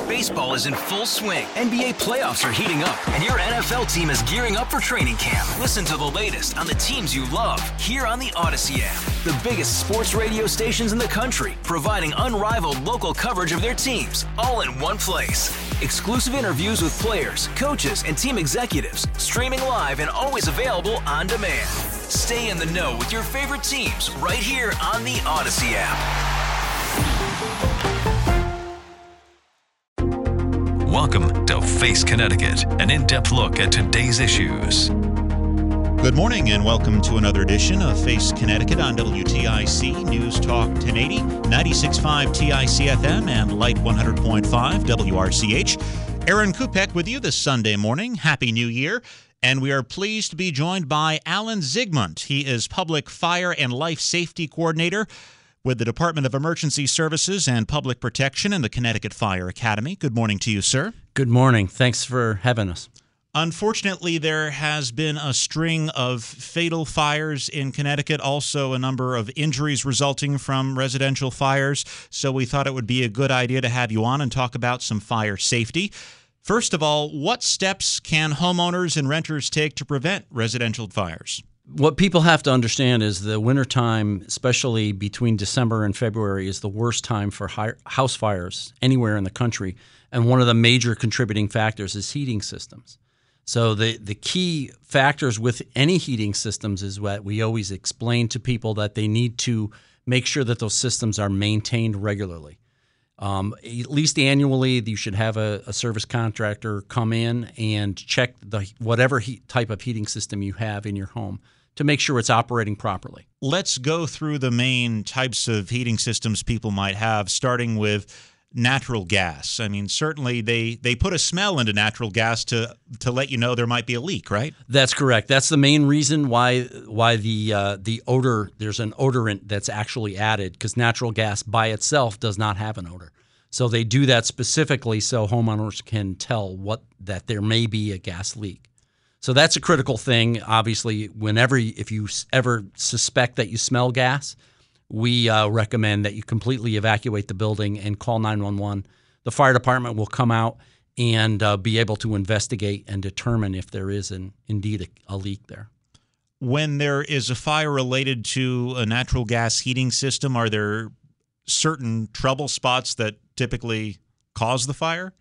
Baseball is in full swing. NBA playoffs are heating up, and your NFL team is gearing up for training camp. Listen to the latest on the teams you love here on the Odyssey app. The biggest sports radio stations in the country, providing unrivaled local coverage of their teams, all in one place. Exclusive interviews with players, coaches, and team executives, streaming live and always available on demand. Stay in the know with your favorite teams right here on the Odyssey app. Welcome to Face Connecticut, an in-depth look at today's issues. Good morning and welcome to another edition of Face Connecticut on WTIC News Talk 1080, 96.5 TIC-FM and Light 100.5 WRCH. Aaron Kupek with you this Sunday morning. Happy New Year. And we are pleased to be joined by Alan Zygmunt. He is Public Fire and Life Safety Coordinator with the Department of Emergency Services and Public Protection and the Connecticut Fire Academy. Good morning to you, sir. Good morning. Thanks for having us. Unfortunately, there has been a string of fatal fires in Connecticut, also a number of injuries resulting from residential fires, so we thought it would be a good idea to have you on and talk about some fire safety. First of all, what steps can homeowners and renters take to prevent residential fires? What people have to understand is the wintertime, especially between December and February, is the worst time for house fires anywhere in the country. And one of the major contributing factors is heating systems. So the key factors with any heating systems is what we always explain to people, that they need to make sure that those systems are maintained regularly. At least annually, you should have a service contractor come in and check whatever type of heating system you have in your home to make sure it's operating properly. Let's go through the main types of heating systems people might have, starting with natural gas. I mean, certainly they put a smell into natural gas to let you know there might be a leak, right? That's correct. That's the main reason why the odor, there's an odorant that's actually added, because natural gas by itself does not have an odor. So they do that specifically so homeowners can tell that there may be a gas leak. So that's a critical thing. Obviously, if you ever suspect that you smell gas, we recommend that you completely evacuate the building and call 911. The fire department will come out and be able to investigate and determine if there is indeed a leak there. When there is a fire related to a natural gas heating system, are there certain trouble spots that typically cause the fire?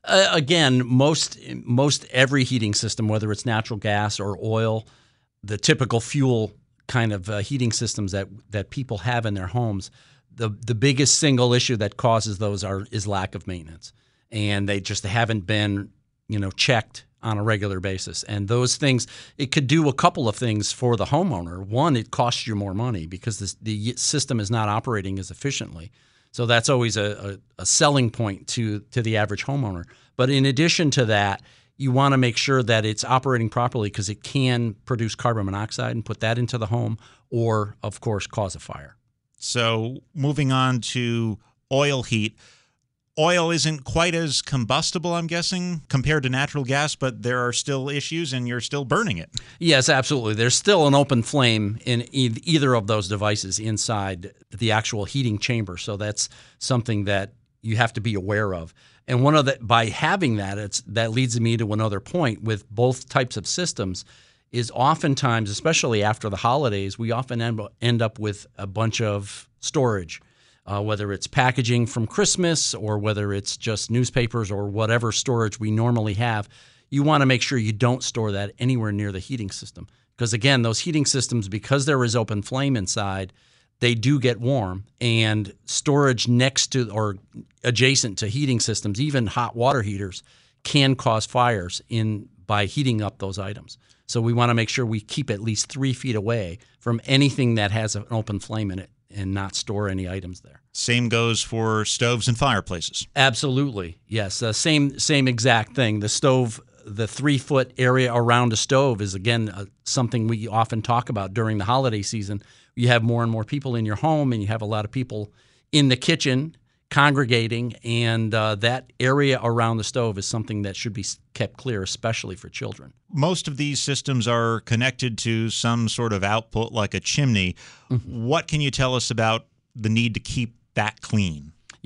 Again, most every heating system, whether it's natural gas or oil, the typical fuel kind of heating systems that people have in their homes, the biggest single issue that causes those is lack of maintenance, and they just haven't been checked on a regular basis. And those things, it could do a couple of things for the homeowner. One, it costs you more money because the system is not operating as efficiently. So that's always a selling point to the average homeowner. But in addition to that, you want to make sure that it's operating properly, because it can produce carbon monoxide and put that into the home, or, of course, cause a fire. So moving on to oil heat. Oil isn't quite as combustible, I'm guessing, compared to natural gas, but there are still issues and you're still burning it. Yes, absolutely. There's still an open flame in either of those devices inside the actual heating chamber. So that's something that you have to be aware of. And by having that, that leads me to another point with both types of systems, is oftentimes, especially after the holidays, we often end up with a bunch of storage. Whether it's packaging from Christmas or whether it's just newspapers or whatever storage we normally have, you want to make sure you don't store that anywhere near the heating system. Because again, those heating systems, because there is open flame inside, they do get warm, and storage next to or adjacent to heating systems, even hot water heaters, can cause fires by heating up those items. So we want to make sure we keep at least 3 feet away from anything that has an open flame in it, and not store any items there. Same goes for stoves and fireplaces. Absolutely, yes. Same exact thing. The stove, the 3-foot area around a stove is, again, something we often talk about during the holiday season. You have more and more people in your home, and you have a lot of people in the kitchen congregating, and that area around the stove is something that should be kept clear, especially for children. Most of these systems are connected to some sort of output like a chimney. Mm-hmm. What can you tell us about the need to keep that clean?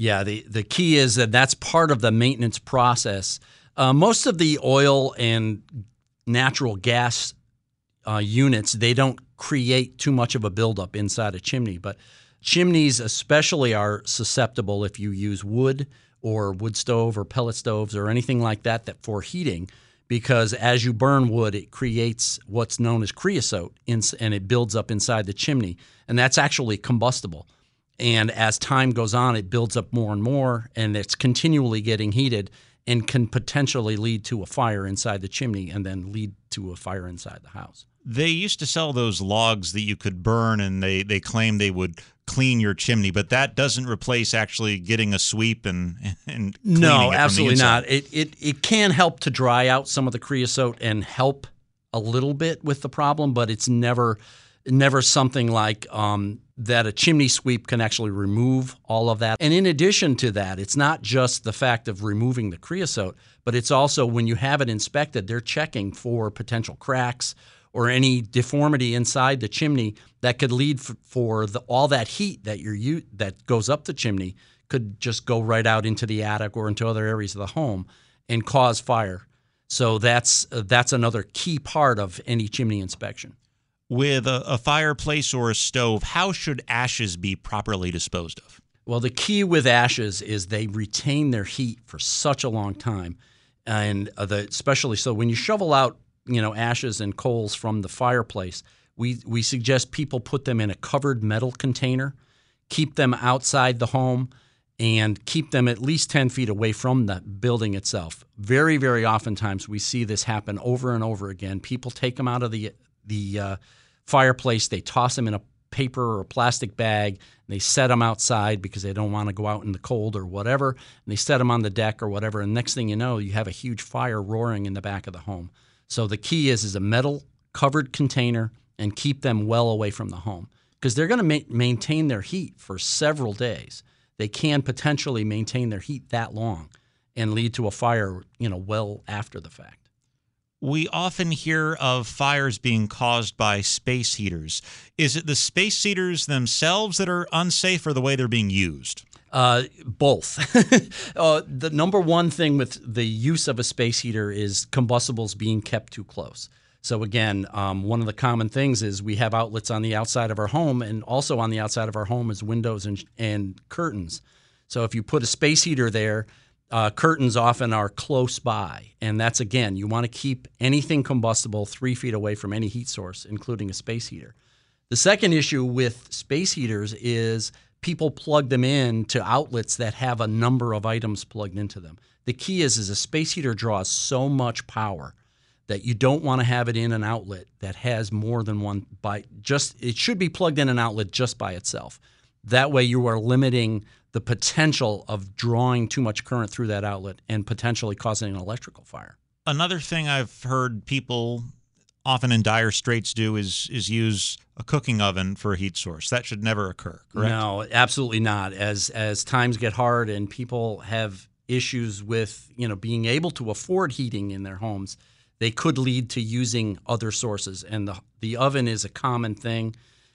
Yeah, the key is that that's part of the maintenance process. Most of the oil and natural gas units, they don't create too much of a buildup inside a chimney, but chimneys especially are susceptible if you use wood or wood stove or pellet stoves or anything like that for heating, because as you burn wood, it creates what's known as creosote, and it builds up inside the chimney, and that's actually combustible. And as time goes on, it builds up more and more, and it's continually getting heated and can potentially lead to a fire inside the chimney and then lead to a fire inside the house. They used to sell those logs that you could burn, and they claim they would clean your chimney, but that doesn't replace actually getting a sweep and cleaning No, it absolutely from the not. inside. It can help to dry out some of the creosote and help a little bit with the problem, but it's never something like that a chimney sweep can actually remove all of that. And in addition to that, it's not just the fact of removing the creosote, but it's also when you have it inspected, they're checking for potential cracks or any deformity inside the chimney that could lead for all that heat that goes up the chimney could just go right out into the attic or into other areas of the home and cause fire. So that's another key part of any chimney inspection. With a fireplace or a stove, how should ashes be properly disposed of? Well, the key with ashes is they retain their heat for such a long time, and especially so when you shovel out, ashes and coals from the fireplace, we suggest people put them in a covered metal container, keep them outside the home, and keep them at least 10 feet away from the building itself. Very, very oftentimes we see this happen over and over again. People take them out of the fireplace, they toss them in a paper or a plastic bag, and they set them outside because they don't want to go out in the cold or whatever, and they set them on the deck or whatever, and next thing you know, you have a huge fire roaring in the back of the home. So the key is a metal covered container, and keep them well away from the home because they're going to maintain their heat for several days. They can potentially maintain their heat that long and lead to a fire, well after the fact. We often hear of fires being caused by space heaters. Is it the space heaters themselves that are unsafe or the way they're being used? Both. The number one thing with the use of a space heater is combustibles being kept too close. So again, one of the common things is we have outlets on the outside of our home, and also on the outside of our home is windows and curtains. So if you put a space heater there, curtains often are close by, and that's, again, you want to keep anything combustible 3 feet away from any heat source, including a space heater. The second issue with space heaters is people plug them in to outlets that have a number of items plugged into them. The key is a space heater draws so much power that you don't want to have it in an outlet that has more than one it should be plugged in an outlet just by itself. That way you are limiting the potential of drawing too much current through that outlet and potentially causing an electrical fire. Another thing I've heard people often in dire straits do is use a cooking oven for a heat source. That should never occur, correct? No, absolutely not. As times get hard and people have issues with, being able to afford heating in their homes, they could lead to using other sources. And the oven is a common thing.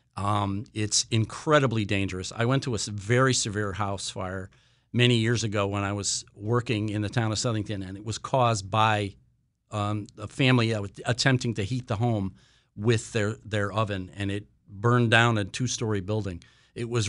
It's incredibly dangerous. I went to a very severe house fire many years ago when I was working in the town of Southington, and it was caused by a family attempting to heat the home with their oven, and it burned down a 2-story building. It was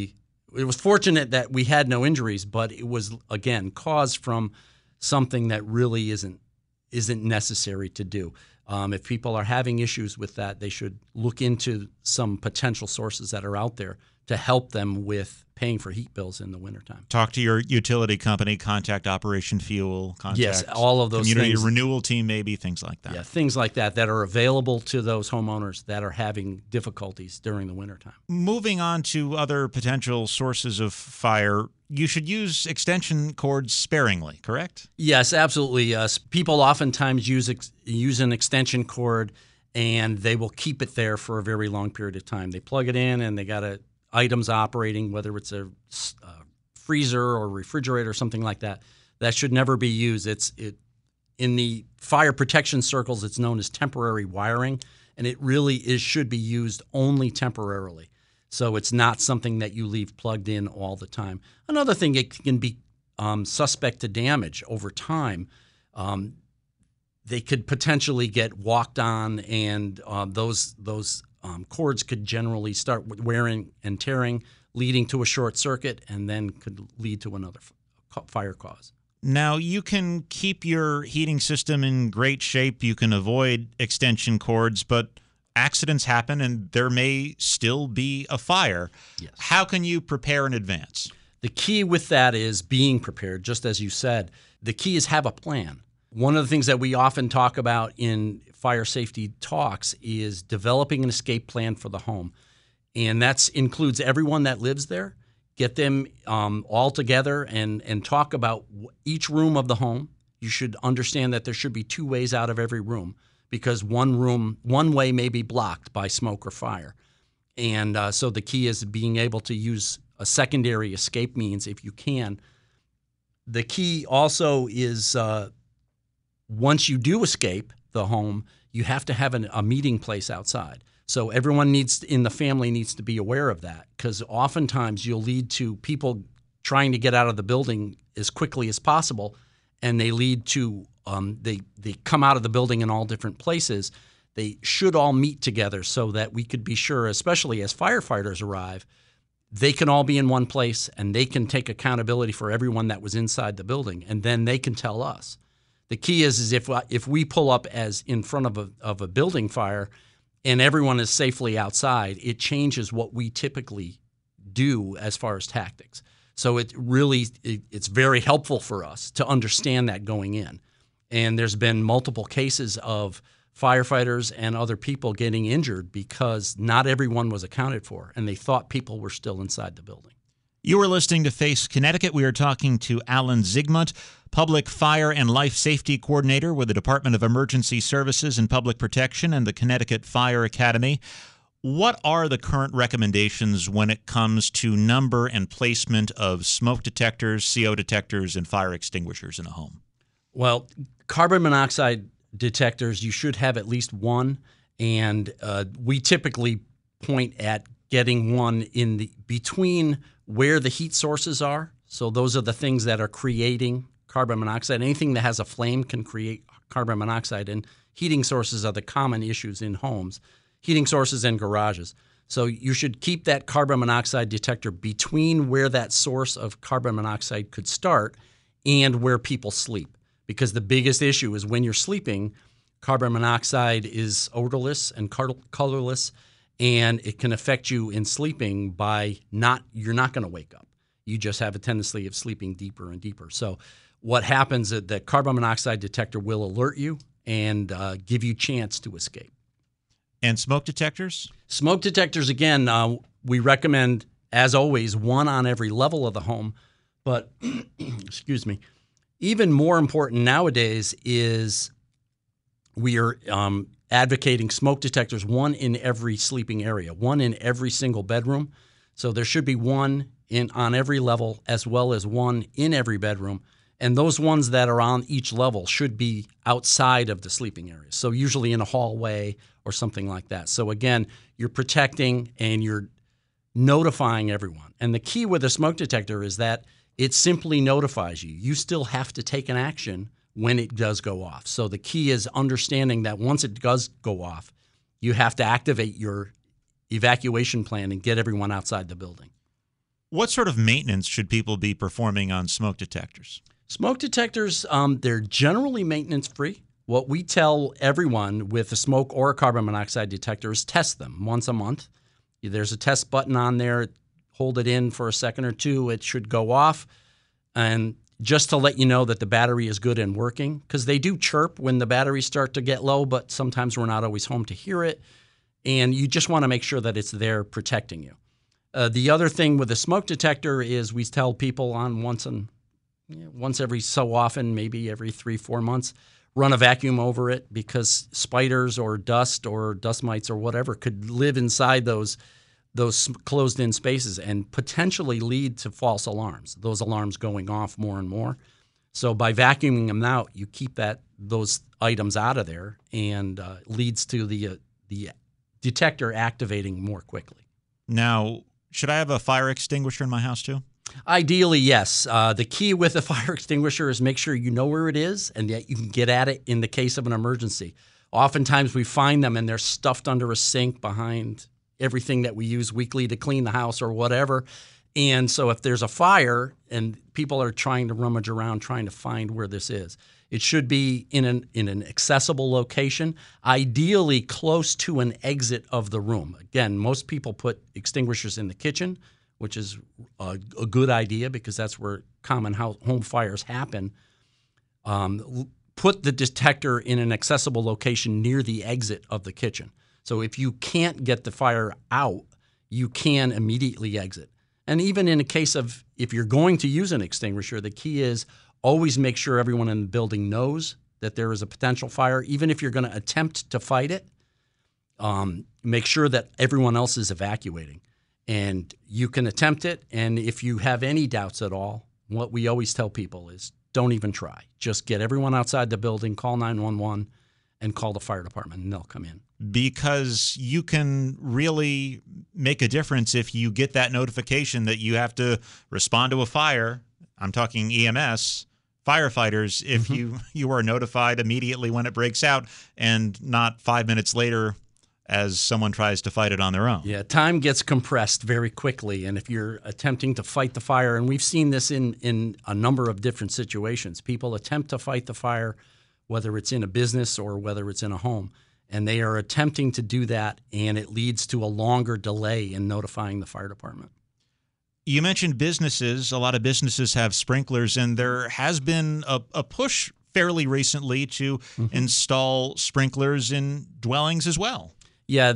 fortunate that we had no injuries, but it was, again, caused from something that really isn't necessary to do. If people are having issues with that, they should look into some potential sources that are out there to help them with paying for heat bills in the wintertime. Talk to your utility company, contact Operation Fuel, contact yes, all of those community things. renewal team, maybe, things like that. Yeah, things like that are available to those homeowners that are having difficulties during the wintertime. Moving on to other potential sources of fire, you should use extension cords sparingly, correct? Yes, absolutely. People oftentimes use an extension cord, and they will keep it there for a very long period of time. They plug it in, and they got items operating, whether it's a freezer or refrigerator or something like that. That should never be used. In the fire protection circles, it's known as temporary wiring, and it really should be used only temporarily. So it's not something that you leave plugged in all the time. Another thing, it can be suspect to damage over time. They could potentially get walked on, and those cords could generally start wearing and tearing, leading to a short circuit, and then could lead to another fire cause. Now, you can keep your heating system in great shape. You can avoid extension cords, but accidents happen, and there may still be a fire. Yes. How can you prepare in advance? The key with that is being prepared, just as you said. The key is have a plan. One of the things that we often talk about in fire safety talks is developing an escape plan for the home. And that includes everyone that lives there. Get them all together and talk about each room of the home. You should understand that there should be 2 ways out of every room, because one way may be blocked by smoke or fire. And so the key is being able to use a secondary escape means if you can. The key also is once you do escape the home, you have to have a meeting place outside. So everyone in the family needs to be aware of that, because oftentimes you'll lead to people trying to get out of the building as quickly as possible, and they lead to they come out of the building in all different places. They should all meet together so that we could be sure, especially as firefighters arrive, they can all be in one place and they can take accountability for everyone that was inside the building, and then they can tell us. The key is if we pull up as in front of a building fire and everyone is safely outside, it changes what we typically do as far as tactics. So it's very helpful for us to understand that going in. And there's been multiple cases of firefighters and other people getting injured because not everyone was accounted for, and they thought people were still inside the building. You are listening to Face Connecticut. We are talking to Alan Zygmunt, Public Fire and Life Safety Coordinator with the Department of Emergency Services and Public Protection and the Connecticut Fire Academy. What are the current recommendations when it comes to number and placement of smoke detectors, CO detectors, and fire extinguishers in a home? Well, carbon monoxide detectors, you should have at least one, and we typically point at getting one in between where the heat sources are. So those are the things that are creating carbon monoxide. Anything that has a flame can create carbon monoxide, and heating sources are the common issues in homes, heating sources and garages. So you should keep that carbon monoxide detector between where that source of carbon monoxide could start and where people sleep. Because the biggest issue is when you're sleeping, carbon monoxide is odorless and colorless, and it can affect you in sleeping by you're not going to wake up. You just have a tendency of sleeping deeper and deeper. So what happens is the carbon monoxide detector will alert you and give you a chance to escape. And smoke detectors? Smoke detectors, again, we recommend, as always, one on every level of the home. But, excuse me, even more important nowadays is we are advocating smoke detectors, one in every sleeping area, one in every single bedroom. So there should be one on every level as well as one in every bedroom. And those ones that are on each level should be outside of the sleeping area. So usually in a hallway or something like that. So again, you're protecting and you're notifying everyone. And the key with a smoke detector is that it simply notifies you. You still have to take an action when it does go off. So the key is understanding that once it does go off, you have to activate your evacuation plan and get everyone outside the building. What sort of maintenance should people be performing on smoke detectors? Smoke detectors, they're generally maintenance-free. What we tell everyone with a smoke or a carbon monoxide detector is test them once a month. There's a test button on there. Hold it in for a second or two. It should go off. And just to let you know that the battery is good and working, because they do chirp when the batteries start to get low, but sometimes we're not always home to hear it. And you just want to make sure that it's there protecting you. The other thing with a smoke detector is we tell people on once every so often, maybe every 3-4 months, run a vacuum over it, because spiders or dust mites or whatever could live inside those closed-in spaces and potentially lead to false alarms, those alarms going off more and more. So by vacuuming them out, you keep those items out of there, and leads to the detector activating more quickly. Now, should I have a fire extinguisher in my house too? Ideally, yes. The key with a fire extinguisher is make sure you know where it is and that you can get at it in the case of an emergency. Oftentimes we find them and they're stuffed under a sink behind everything that we use weekly to clean the house or whatever. And so if there's a fire and people are trying to rummage around trying to find where this is, it should be in an accessible location, ideally close to an exit of the room. Again, most people put extinguishers in the kitchen, which is a good idea because that's where common home fires happen. Put the detector in an accessible location near the exit of the kitchen. So if you can't get the fire out, you can immediately exit. And even in a case of if you're going to use an extinguisher, the key is always make sure everyone in the building knows that there is a potential fire. Even if you're going to attempt to fight it, make sure that everyone else is evacuating. And you can attempt it, and if you have any doubts at all, what we always tell people is don't even try. Just get everyone outside the building, call 911, and call the fire department, and they'll come in. Because you can really make a difference if you get that notification that you have to respond to a fire. I'm talking EMS, firefighters, if you are notified immediately when it breaks out and not 5 minutes later as someone tries to fight it on their own. Yeah, time gets compressed very quickly, and if you're attempting to fight the fire, and we've seen this in a number of different situations, people attempt to fight the fire, whether it's in a business or whether it's in a home, and they are attempting to do that, and it leads to a longer delay in notifying the fire department. You mentioned businesses. A lot of businesses have sprinklers, and there has been a push fairly recently to install sprinklers in dwellings as well. Yeah,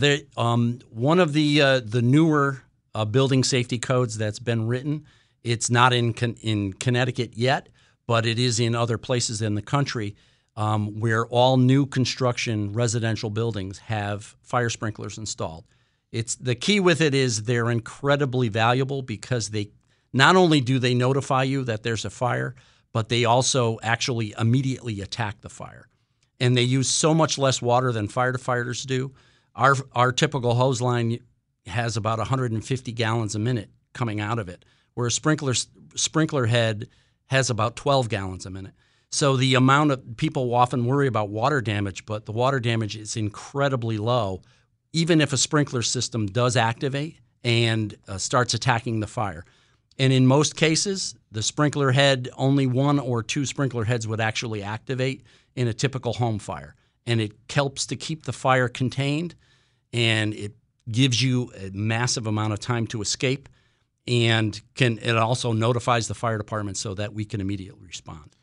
one of the newer building safety codes that's been written, it's not in Connecticut yet, but it is in other places in the country where all new construction residential buildings have fire sprinklers installed. It's the key with it is they're incredibly valuable because they not only do they notify you that there's a fire, but they also actually immediately attack the fire. And they use so much less water than firefighters do. Our typical hose line has about 150 gallons a minute coming out of it, where a sprinkler head has about 12 gallons a minute. So the amount of people often worry about water damage, but the water damage is incredibly low, even if a sprinkler system does activate and starts attacking the fire. And in most cases, the sprinkler head, only one or two sprinkler heads would actually activate in a typical home fire. And it helps to keep the fire contained, and it gives you a massive amount of time to escape, and it also notifies the fire department so that we can immediately respond.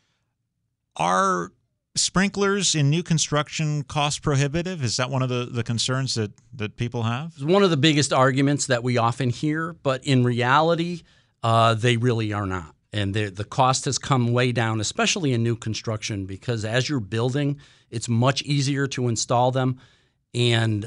Are sprinklers in new construction cost prohibitive? Is that one of the concerns that people have? It's one of the biggest arguments that we often hear, but in reality, they really are not. And the cost has come way down, especially in new construction, because as you're building, it's much easier to install them. And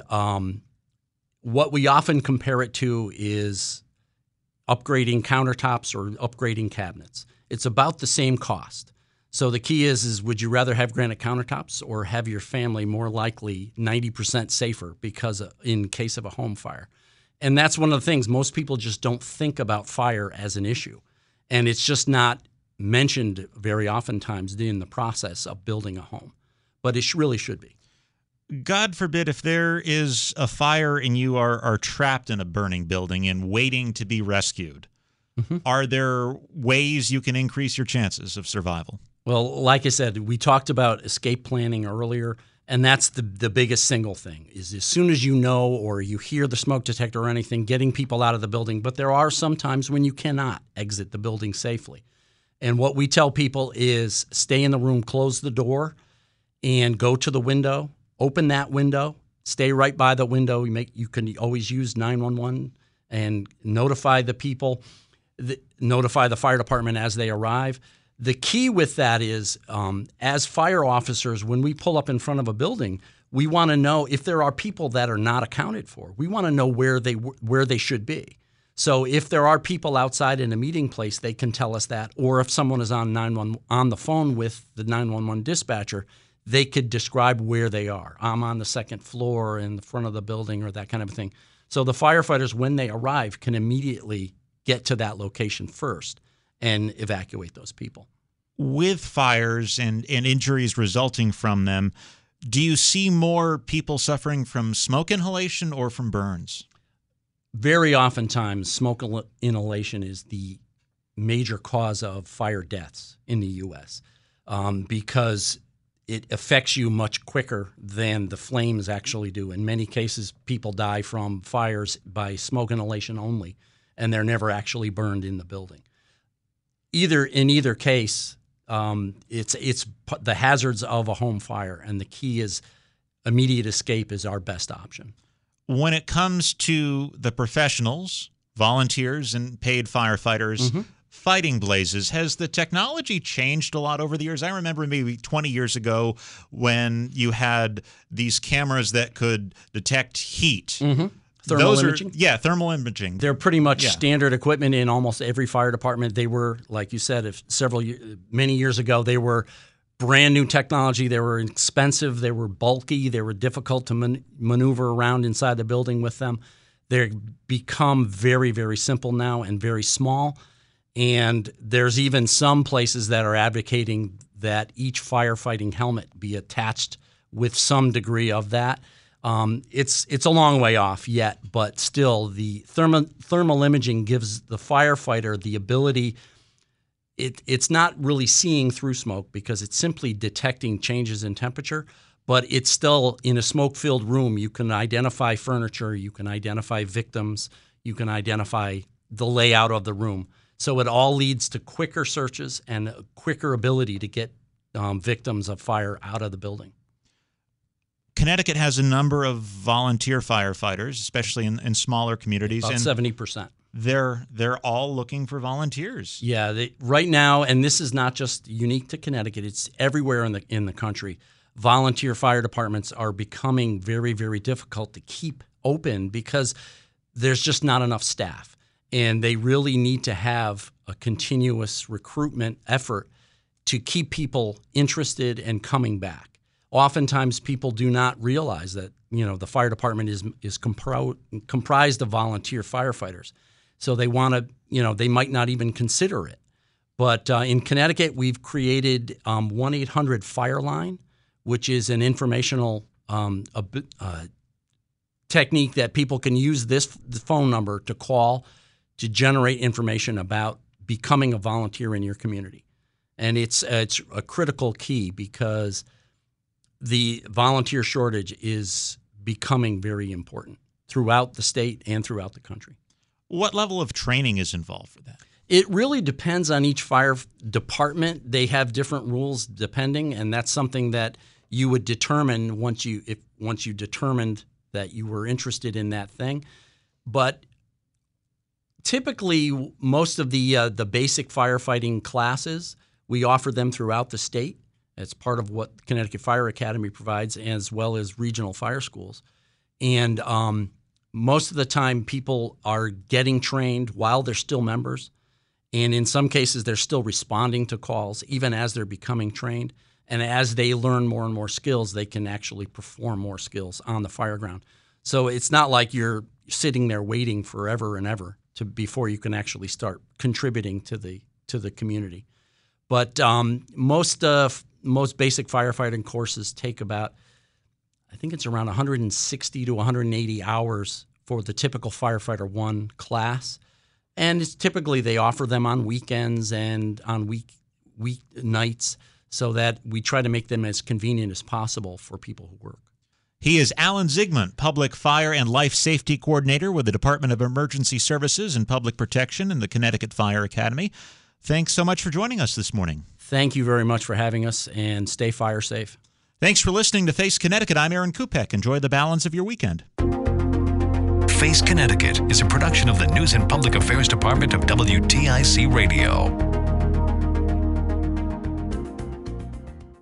what we often compare it to is upgrading countertops or upgrading cabinets. It's about the same cost. So the key is would you rather have granite countertops or have your family more likely 90% safer because in case of a home fire? And that's one of the things. Most people just don't think about fire as an issue. And it's just not mentioned very oftentimes in the process of building a home. But it really should be. God forbid if there is a fire and you are trapped in a burning building and waiting to be rescued, are there ways you can increase your chances of survival? Well, like I said, we talked about escape planning earlier, and that's the biggest single thing is as soon as you know or you hear the smoke detector or anything, getting people out of the building. But there are some times when you cannot exit the building safely. And what we tell people is stay in the room, close the door, and go to the window, open that window, stay right by the window. You can always use 911 and notify the people, notify the fire department as they arrive. The key with that is, as fire officers, when we pull up in front of a building, we want to know if there are people that are not accounted for. We want to know where they should be. So if there are people outside in a meeting place, they can tell us that. Or if someone is on the phone with the 911 dispatcher, they could describe where they are. I'm on the second floor in the front of the building or that kind of thing. So the firefighters, when they arrive, can immediately get to that location first and evacuate those people. With fires and injuries resulting from them, do you see more people suffering from smoke inhalation or from burns? Very oftentimes, smoke inhalation is the major cause of fire deaths in the U.S. Because it affects you much quicker than the flames actually do. In many cases, people die from fires by smoke inhalation only, and they're never actually burned in the building. In either case, it's the hazards of a home fire, and the key is immediate escape is our best option. When it comes to the professionals, volunteers, and paid firefighters fighting blazes, has the technology changed a lot over the years? I remember maybe 20 years ago when you had these cameras that could detect heat. Thermal imaging? Thermal imaging. They're pretty much standard equipment in almost every fire department. They were, like you said, many years ago, they were brand new technology. They were expensive. They were bulky. They were difficult to maneuver around inside the building with them. They've become very, very simple now and very small. And there's even some places that are advocating that each firefighting helmet be attached with some degree of that. It's a long way off yet, but still the thermal imaging gives the firefighter the ability. It's not really seeing through smoke because it's simply detecting changes in temperature, but it's still in a smoke-filled room. You can identify furniture, you can identify victims, you can identify the layout of the room. So it all leads to quicker searches and a quicker ability to get victims of fire out of the building. Connecticut has a number of volunteer firefighters, especially in smaller communities. About 70%. They're all looking for volunteers. Yeah, right now, and this is not just unique to Connecticut, it's everywhere in the country. Volunteer fire departments are becoming very, very difficult to keep open because there's just not enough staff. And they really need to have a continuous recruitment effort to keep people interested and coming back. Oftentimes, people do not realize that the fire department is comprised of volunteer firefighters, so they want to they might not even consider it. But in Connecticut, we've created 1-800-FIRELINE, which is an informational technique that people can use the phone number to call to generate information about becoming a volunteer in your community. And it's a critical key because the volunteer shortage is becoming very important throughout the state and throughout the country. What level of training is involved for that? It really depends on each fire department. They have different rules depending, and that's something that you would determine once you determined that you were interested in that thing. But typically, most of the basic firefighting classes, we offer them throughout the state. It's part of what Connecticut Fire Academy provides, as well as regional fire schools. And most of the time, people are getting trained while they're still members. And in some cases, they're still responding to calls, even as they're becoming trained. And as they learn more and more skills, they can actually perform more skills on the fire ground. So it's not like you're sitting there waiting forever and ever before you can actually start contributing to the community. But most basic firefighting courses take about, I think it's around 160 to 180 hours for the typical Firefighter 1 class. And it's typically they offer them on weekends and on weeknights so that we try to make them as convenient as possible for people who work. He is Alan Zygmunt, Public Fire and Life Safety Coordinator with the Department of Emergency Services and Public Protection in the Connecticut Fire Academy. Thanks so much for joining us this morning. Thank you very much for having us, and stay fire safe. Thanks for listening to Face Connecticut. I'm Aaron Kupek. Enjoy the balance of your weekend. Face Connecticut is a production of the News and Public Affairs Department of WTIC Radio.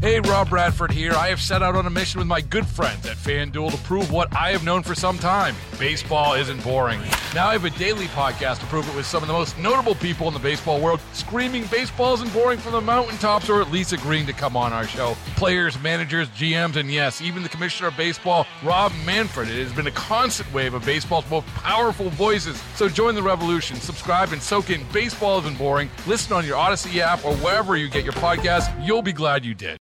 Hey, Rob Bradford here. I have set out on a mission with my good friends at FanDuel to prove what I have known for some time. Baseball isn't boring. Now I have a daily podcast to prove it with some of the most notable people in the baseball world, screaming baseball isn't boring from the mountaintops, or at least agreeing to come on our show. Players, managers, GMs, and yes, even the commissioner of baseball, Rob Manfred. It has been a constant wave of baseball's most powerful voices. So join the revolution. Subscribe and soak in Baseball Isn't Boring. Listen on your Odyssey app or wherever you get your podcasts. You'll be glad you did.